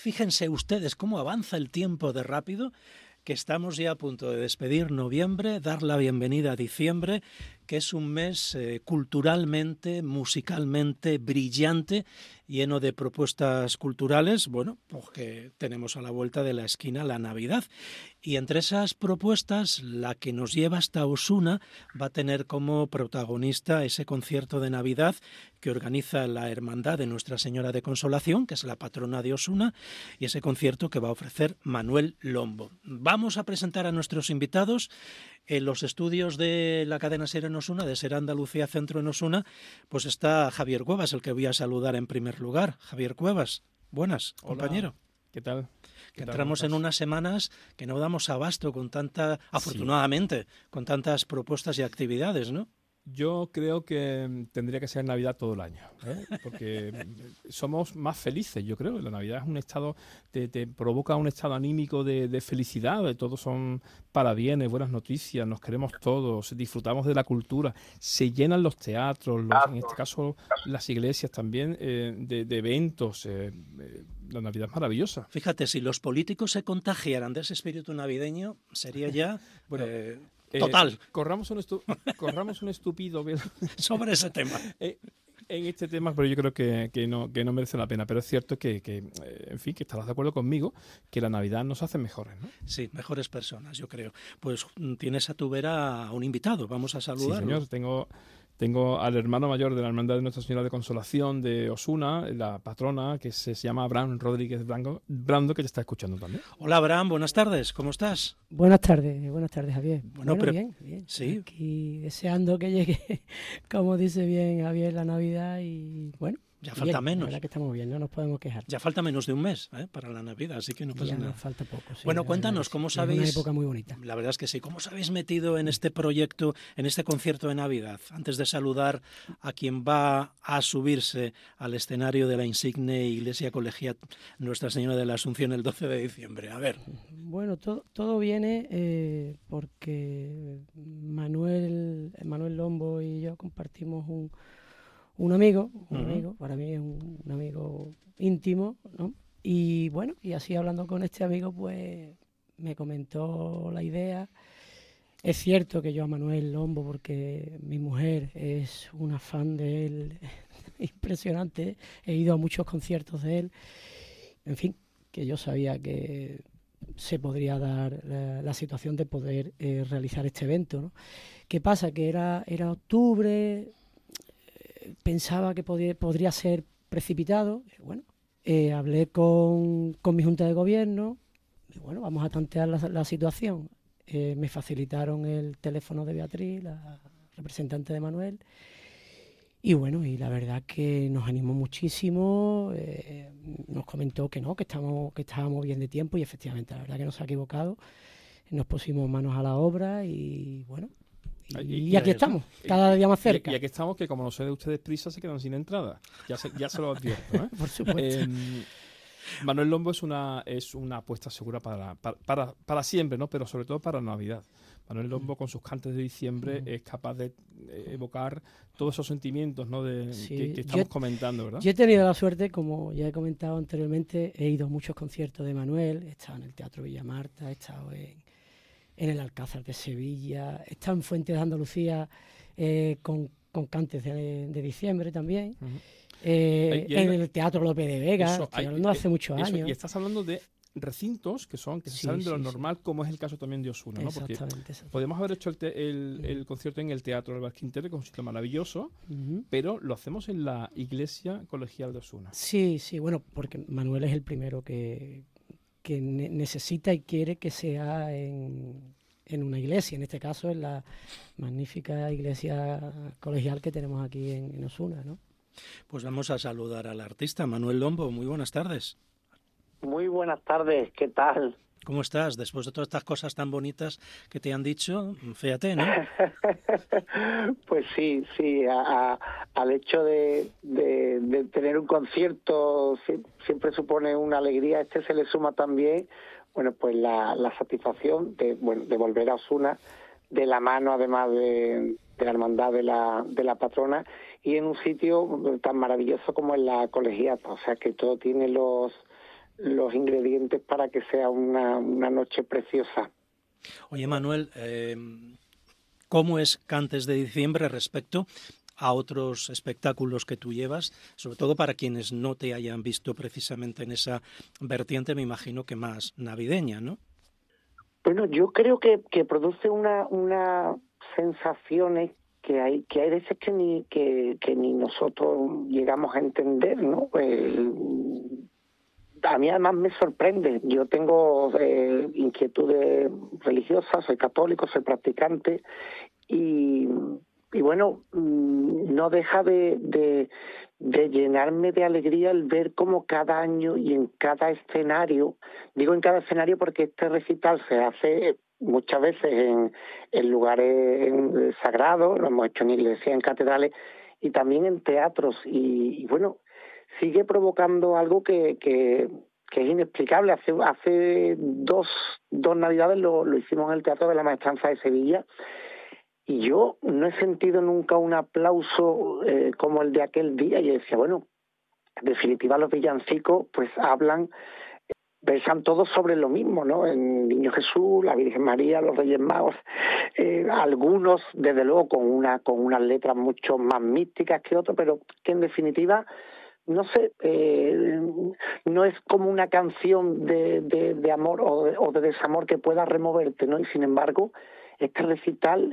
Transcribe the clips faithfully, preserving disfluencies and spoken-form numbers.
fíjense ustedes cómo avanza el tiempo de rápido, que estamos ya a punto de despedir noviembre, dar la bienvenida a diciembre, que es un mes eh, culturalmente, musicalmente brillante, lleno de propuestas culturales, bueno, pues que tenemos a la vuelta de la esquina la Navidad. Y entre esas propuestas, la que nos lleva hasta Osuna va a tener como protagonista ese concierto de Navidad que organiza la Hermandad de Nuestra Señora de Consolación, que es la patrona de Osuna, y ese concierto que va a ofrecer Manuel Lombo. Vamos a presentar a nuestros invitados en los estudios de la cadena SER en Osuna, de SER Andalucía Centro en Osuna, pues está Javier Cuevas, el que voy a saludar en primer lugar. Javier Cuevas, buenas, Hola, compañero. ¿Qué tal? Que entramos en unas semanas que no damos abasto con tanta, afortunadamente, sí. con tantas propuestas y actividades, ¿no? Yo creo que tendría que ser Navidad todo el año, ¿eh? Porque somos más felices, yo creo. La Navidad es un estado, te, te provoca un estado anímico de, de felicidad, de todos son parabienes, buenas noticias, nos queremos todos, disfrutamos de la cultura, se llenan los teatros, los, en este caso las iglesias también, eh, de, de eventos. Eh, eh, la Navidad es maravillosa. Fíjate, si los políticos se contagiaran de ese espíritu navideño, sería ya... bueno, eh, total. Eh, corramos, un estu corramos un estúpido velo sobre ese tema. eh, en este tema, pero yo creo que, que, no, que no merece la pena. Pero es cierto que, que eh, en fin, que estarás de acuerdo conmigo, que la Navidad nos hace mejores, ¿no? Sí, mejores personas, yo creo. Pues tienes a tu vera a un invitado, vamos a saludarlo. Sí, señor, tengo... Tengo al hermano mayor de la Hermandad de Nuestra Señora de Consolación de Osuna, la patrona, que se, se llama Abraham Rodríguez Brando, Brando, que te está escuchando también. Hola, Abraham, buenas tardes, ¿cómo estás? Buenas tardes, buenas tardes, Javier. Bueno, bueno pero... bien, bien. Sí. Aquí deseando que llegue, como dice bien Javier, la Navidad y bueno. Ya falta bien, menos. La verdad que estamos bien, no nos podemos quejar. Ya falta menos de un mes ¿eh? para la Navidad, así que no pasa ya nada. Nos falta poco. Sí, bueno, cuéntanos, ¿cómo sabéis? Es una época muy bonita. La verdad es que sí. ¿Cómo os habéis metido en este proyecto, en este concierto de Navidad? Antes de saludar a quien va a subirse al escenario de la insigne Iglesia Colegial Nuestra Señora de la Asunción el doce de diciembre. A ver. Bueno, todo, todo viene eh, porque Manuel, Manuel Lombo y yo compartimos un... Un amigo, un uh-huh. amigo, para mí es un, un amigo íntimo, ¿no? Y bueno, y así hablando con este amigo, pues me comentó la idea. Es cierto que yo a Manuel Lombo, porque mi mujer es una fan de él impresionante, he ido a muchos conciertos de él, en fin, que yo sabía que se podría dar la, la situación de poder eh, realizar este evento, ¿no? ¿Qué pasa? Que era, era octubre... Pensaba que podía, podría ser precipitado. Bueno, eh, hablé con, con mi junta de gobierno. Y bueno, vamos a tantear la, la situación. Eh, me facilitaron el teléfono de Beatriz, la representante de Manuel. Y bueno, y la verdad que nos animó muchísimo. Eh, nos comentó que no, que, estamos, que estábamos bien de tiempo. Y efectivamente, la verdad que no se ha equivocado. Nos pusimos manos a la obra y bueno... Y, y, y aquí estamos, cada día más cerca. Y, y aquí estamos, que como no sé de ustedes prisa, se quedan sin entrada. Ya se, ya se lo advierto, ¿eh? Por supuesto. Eh, Manuel Lombo es una, es una apuesta segura para, para, para, para siempre, ¿no? Pero sobre todo para Navidad. Manuel Lombo, con sus cantes de diciembre, mm. es capaz de eh, evocar todos esos sentimientos, ¿no? De, sí, que, que estamos yo, comentando, ¿verdad? Yo he tenido la suerte, como ya he comentado anteriormente, he ido a muchos conciertos de Manuel, he estado en el Teatro Villa Marta, he estado en... en el Alcázar de Sevilla, está en Fuentes de Andalucía eh, con, con cantes de, de diciembre también, uh-huh. eh, en el Teatro López de Vega, eso, estoy hablando de hace muchos eso, años. Y estás hablando de recintos que son que se sí, salen de lo sí, normal, sí. como es el caso también de Osuna, ¿no? Porque exactamente, exactamente. podemos haber hecho el, te, el, uh-huh. el concierto en el Teatro Álvarez Quintero, que es un sitio maravilloso, uh-huh. pero lo hacemos en la Iglesia Colegial de Osuna. Sí, sí, bueno, porque Manuel es el primero que... que ne- necesita y quiere que sea en, en una iglesia, en este caso en la magnífica iglesia colegial que tenemos aquí en, en Osuna, ¿no? Pues vamos a saludar al artista Manuel Lombo. Muy buenas tardes. Muy buenas tardes, ¿qué tal? ¿Cómo estás? Después de todas estas cosas tan bonitas que te han dicho, fíjate, ¿no? Pues sí, sí, a, a, al hecho de, de, de tener un concierto siempre supone una alegría. Este se le suma también, bueno, pues la, la satisfacción de, bueno, de volver a Osuna de la mano, además de, de la hermandad de la, de la patrona, y en un sitio tan maravilloso como es la Colegiata. O sea que todo tiene los... los ingredientes para que sea una, una noche preciosa. Oye, Manuel, eh, ¿cómo es Cantes de Diciembre respecto a otros espectáculos que tú llevas? Sobre todo para quienes no te hayan visto precisamente en esa vertiente, me imagino que más navideña, ¿no? Bueno, yo creo que, que produce una, una sensaciones que hay que hay veces que ni que, que ni nosotros llegamos a entender, ¿no? Eh, a mí además me sorprende. Yo tengo eh, inquietudes religiosas, soy católico, soy practicante y, y bueno, no deja de, de, de llenarme de alegría el ver cómo cada año y en cada escenario, digo en cada escenario porque este recital se hace muchas veces en, en lugares sagrados, lo hemos hecho en iglesias, en catedrales y también en teatros y, y bueno, sigue provocando algo que, que, que es inexplicable. Hace hace dos, dos navidades lo, lo hicimos en el Teatro de la Maestranza de Sevilla y yo no he sentido nunca un aplauso eh, como el de aquel día. Y decía, bueno, en definitiva los villancicos pues hablan, versan todos sobre lo mismo, ¿no? El Niño Jesús, la Virgen María, los Reyes Magos, eh, algunos desde luego con una con unas letras mucho más místicas que otros, pero que en definitiva no sé, eh, no es como una canción de, de, de amor o de, o de desamor que pueda removerte, ¿no? Y sin embargo, este recital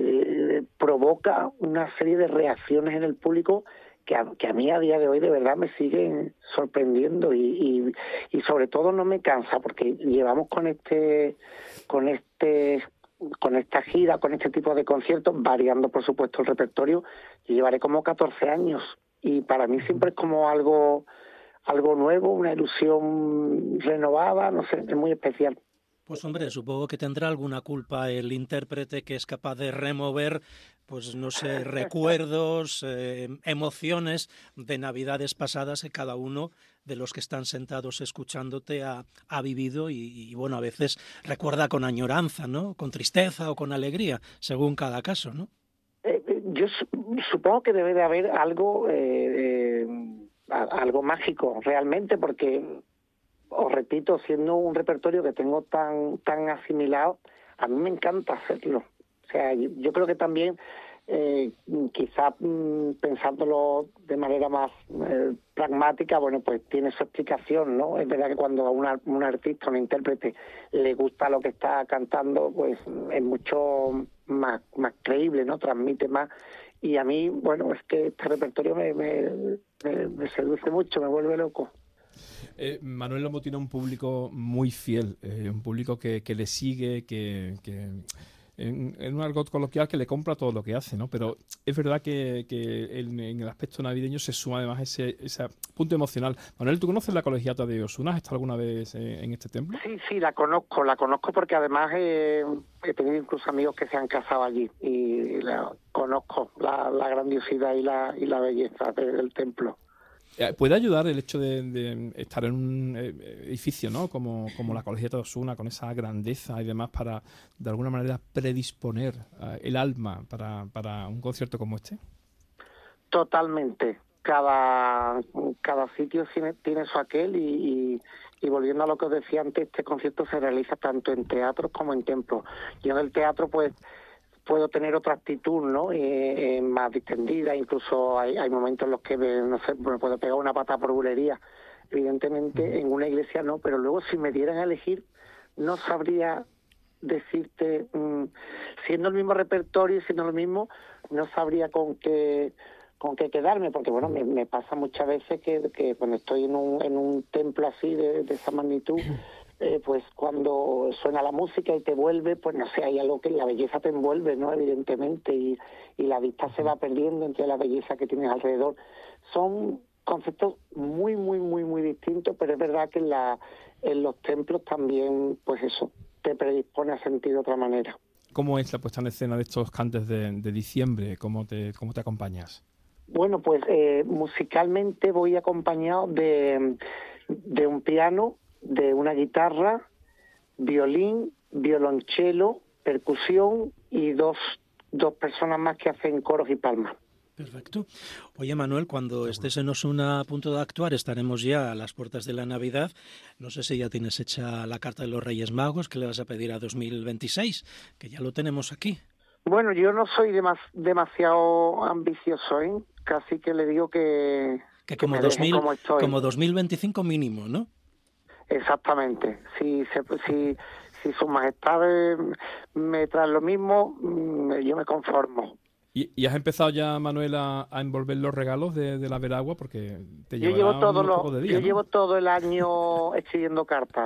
eh, provoca una serie de reacciones en el público que a, que a mí a día de hoy de verdad me siguen sorprendiendo y, y, y sobre todo no me cansa porque llevamos con este con este con esta gira, con este tipo de conciertos, variando por supuesto el repertorio, y llevaré como catorce años y para mí siempre es como algo algo nuevo, una ilusión renovada, no sé, es muy especial. Pues hombre, supongo que tendrá alguna culpa el intérprete que es capaz de remover, pues no sé, recuerdos, eh, emociones de navidades pasadas que cada uno de los que están sentados escuchándote ha, ha vivido y, y, bueno, a veces recuerda con añoranza, ¿no? Con tristeza o con alegría, según cada caso, ¿no? Eh, yo supongo que debe de haber algo, eh, eh, algo mágico realmente, porque os repito, siendo un repertorio que tengo tan tan asimilado, a mí me encanta hacerlo. O sea, yo, yo creo que también, eh, quizá mmm, pensándolo de manera más eh, pragmática, bueno, pues tiene su explicación, ¿no? Es verdad que cuando a una, un artista, un intérprete, le gusta lo que está cantando, pues es mucho más, más creíble, ¿no? Transmite más. Y a mí, bueno, es que este repertorio me, me, me, me seduce mucho, me vuelve loco. Eh, Manuel Lombo tiene un público muy fiel, eh, un público que, que le sigue, que, que en, en un argot coloquial que le compra todo lo que hace, ¿no? Pero es verdad que, que en, en el aspecto navideño se suma además ese, ese punto emocional. Manuel, ¿tú conoces la colegiata de Osuna? ¿Has estado alguna vez eh, en este templo? Sí, sí, la conozco, la conozco porque además eh, he tenido incluso amigos que se han casado allí y la, conozco la, la grandiosidad y la, y la belleza de, del templo. ¿Puede ayudar el hecho de, de estar en un edificio, ¿no? como, como la Colegiata de Osuna, con esa grandeza y demás, para de alguna manera predisponer uh, el alma para, para un concierto como este? Totalmente. Cada, cada sitio tiene, tiene su aquel y, y, y volviendo a lo que os decía antes, este concierto se realiza tanto en teatros como en templos. Yo en el teatro, pues, puedo tener otra actitud, ¿no? Eh, eh, más distendida, incluso hay, hay momentos en los que me, no sé, me puedo pegar una pata por bulería. Evidentemente uh-huh. En una iglesia no, pero luego si me dieran a elegir, no sabría decirte, mmm, siendo el mismo repertorio y siendo lo mismo, no sabría con qué con qué quedarme, porque bueno, me, me pasa muchas veces que, que cuando estoy en un, en un templo así de, de esa magnitud, Eh, pues cuando suena la música y te vuelve, pues no sé, hay algo que la belleza te envuelve, ¿no? Evidentemente, y, y la vista se va perdiendo entre la belleza que tienes alrededor. Son conceptos muy, muy, muy, muy distintos, pero es verdad que en, la, en los templos también, pues eso, te predispone a sentir de otra manera. ¿Cómo es la puesta en escena de estos cantes de, de diciembre? ¿Cómo te, cómo te acompañas? Bueno, pues eh, musicalmente voy acompañado de, de un piano, de una guitarra, violín, violonchelo, percusión y dos, dos personas más que hacen coros y palmas. Perfecto. Oye, Manuel, cuando estés en Osuna a punto de actuar, estaremos ya a las puertas de la Navidad. No sé si ya tienes hecha la carta de los Reyes Magos que le vas a pedir a dos mil veintiséis, que ya lo tenemos aquí. Bueno, yo no soy demas, demasiado ambicioso, ¿eh? Casi que le digo que... Que como, que dos mil, como, como dos mil veinticinco mínimo, ¿no? Exactamente. Si, se, si, si sus majestades me traen lo mismo, yo me conformo. ¿Y, y has empezado ya, Manuel, a, a envolver los regalos de, de la Veragua? Porque te yo llevo todo un lo, poco de día, Yo ¿no? llevo todo el año escribiendo cartas.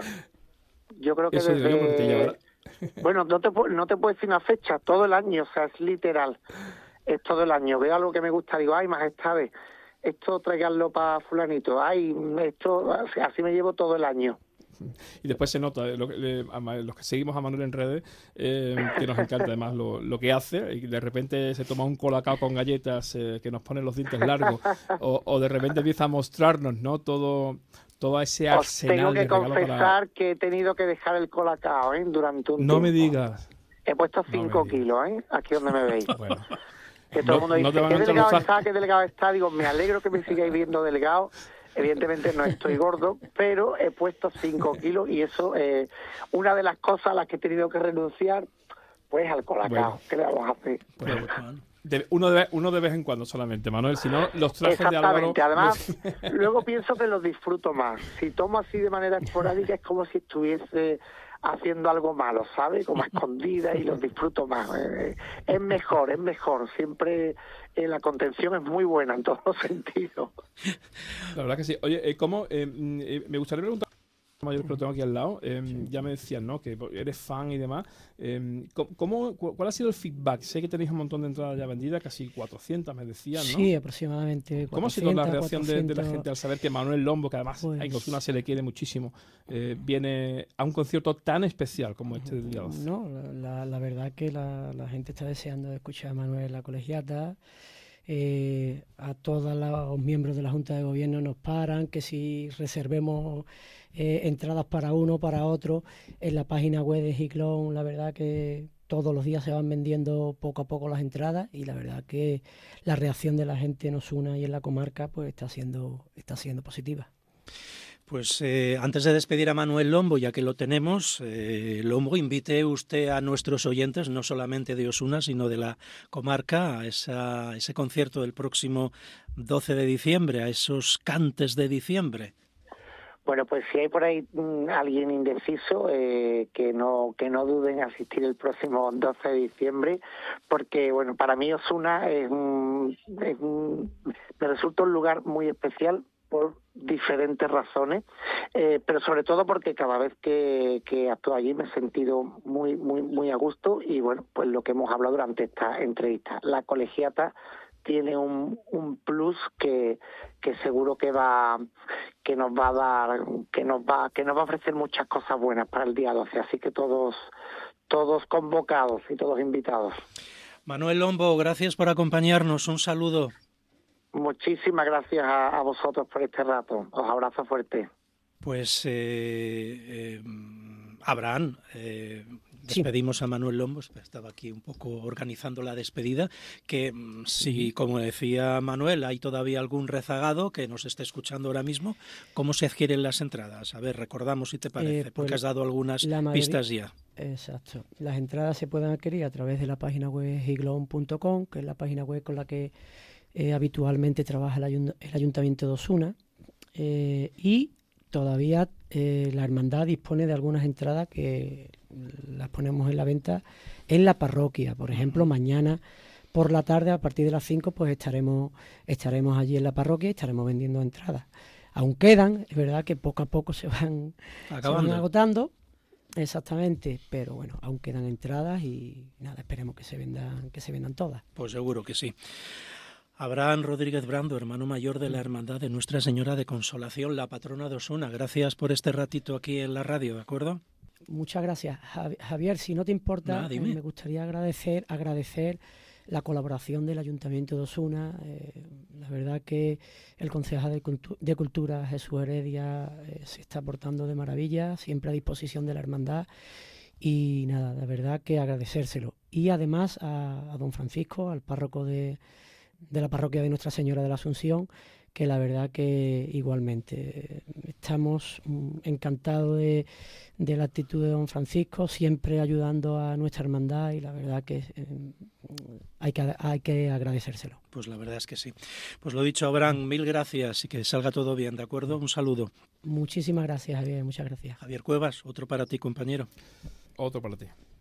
Yo creo que Eso desde... digo yo, porque te llevará... Bueno, no te, no te puedo decir una fecha, todo el año, o sea, es literal. Es todo el año. Veo algo que me gusta, digo, ay, majestades, esto traiganlo para fulanito, ay, esto, así me llevo todo el año. Y después se nota, eh, lo, eh, los que seguimos a Manuel en redes, eh, que nos encanta además lo, lo que hace, y de repente se toma un colacao con galletas eh, que nos pone los dientes largos, o, o de repente empieza a mostrarnos, ¿no? Todo, todo ese arsenal. Os tengo que de confesar para... que he tenido que dejar el colacao, ¿eh? Durante un no tiempo. me digas. He puesto cinco no kilos, ¿eh? Aquí donde me veis. Bueno. Que todo el mundo no, dice, no ¿qué delegado los... está? ¿Qué delegado está? Digo, me alegro que me sigáis viendo delgado. Evidentemente no estoy gordo, pero he puesto cinco kilos y eso, eh, una de las cosas a las que he tenido que renunciar, pues al colacao. Bueno, ¿qué le vamos a hacer? Bueno, de, uno, de, uno de vez en cuando solamente, Manuel, si no, los trajes de Álvaro... Exactamente, además, los... luego pienso que los disfruto más. Si tomo así de manera esporádica es como si estuviese haciendo algo malo, ¿sabes? Como a escondida y los disfruto más. Eh, es mejor, es mejor. Siempre eh, la contención es muy buena en todos los sentidos. La verdad que sí. Oye, eh, ¿cómo? Eh, eh, me gustaría preguntar, mayor que lo tengo aquí al lado, eh, sí. Ya me decías, ¿no? Que eres fan y demás. Eh, ¿cómo, ¿Cuál ha sido el feedback? Sé que tenéis un montón de entradas ya vendidas, casi cuatrocientas, me decían, ¿no? Sí, aproximadamente. ¿Cómo ha sido la reacción de, de la gente al saber que Manuel Lombo, que además pues... a Osuna se le quiere muchísimo, eh, viene a un concierto tan especial como este del día doce? No, la, la verdad que la, la gente está deseando escuchar a Manuel la colegiata. Eh, a todos los miembros de la Junta de Gobierno nos paran, que si reservemos eh, entradas para uno, para otro, en la página web de Giclón, la verdad que todos los días se van vendiendo poco a poco las entradas y la verdad que la reacción de la gente en Osuna y en la comarca pues está siendo, está siendo positiva. Pues eh, antes de despedir a Manuel Lombo, ya que lo tenemos, eh, Lombo, invite usted a nuestros oyentes, no solamente de Osuna, sino de la comarca, a esa, ese concierto del próximo doce de diciembre, a esos cantes de diciembre. Bueno, pues si hay por ahí mmm, alguien indeciso, eh, que no que no duden en asistir el próximo doce de diciembre, porque bueno, para mí Osuna es un, es un, me resulta un lugar muy especial por diferentes razones, eh, pero sobre todo porque cada vez que, que actúo allí me he sentido muy muy muy a gusto y bueno, pues lo que hemos hablado durante esta entrevista, la colegiata tiene un, un plus que, que seguro que va que nos va a dar que nos va que nos va a ofrecer muchas cosas buenas para el día doce, así que todos todos convocados y todos invitados. Manuel Lombo, gracias por acompañarnos, un saludo. Muchísimas gracias a, a vosotros por este rato. Os abrazo fuerte. Pues, eh, eh, Abraham, eh, despedimos sí. a Manuel Lombo, estaba aquí un poco organizando la despedida, que si, como decía Manuel, hay todavía algún rezagado que nos esté escuchando ahora mismo, ¿cómo se adquieren las entradas? A ver, recordamos si te parece, eh, pues porque has dado algunas mayoría, pistas ya. Exacto. Las entradas se pueden adquirir a través de la página web giclón punto com, que es la página web con la que Eh, habitualmente trabaja el, ayunt el Ayuntamiento de Osuna eh, y todavía eh, la hermandad dispone de algunas entradas que las ponemos en la venta en la parroquia. Por ejemplo, mañana por la tarde a partir de las cinco pues estaremos estaremos allí en la parroquia y estaremos vendiendo entradas. Aún quedan, es verdad que poco a poco se van, se van agotando. Exactamente, pero bueno, aún quedan entradas y nada, esperemos que se vendan, que se vendan todas. Pues seguro que sí. Abraham Rodríguez Brando, hermano mayor de la Hermandad de Nuestra Señora de Consolación, la patrona de Osuna. Gracias por este ratito aquí en la radio, ¿de acuerdo? Muchas gracias. Javier, si no te importa, nah, eh, me gustaría agradecer, agradecer la colaboración del Ayuntamiento de Osuna. Eh, la verdad que el concejal de, Cultu de Cultura, Jesús Heredia, eh, se está portando de maravilla, siempre a disposición de la Hermandad. Y nada, la verdad que agradecérselo. Y además a, a don Francisco, al párroco de... de la parroquia de Nuestra Señora de la Asunción, que la verdad que igualmente estamos encantados de, de la actitud de don Francisco, siempre ayudando a nuestra hermandad, y la verdad que eh, hay que hay que agradecérselo. Pues la verdad es que sí. Pues lo dicho, Abraham, mil gracias y que salga todo bien, ¿de acuerdo? Un saludo. Muchísimas gracias, Javier, muchas gracias. Javier Cuevas, otro para ti, compañero. Otro para ti.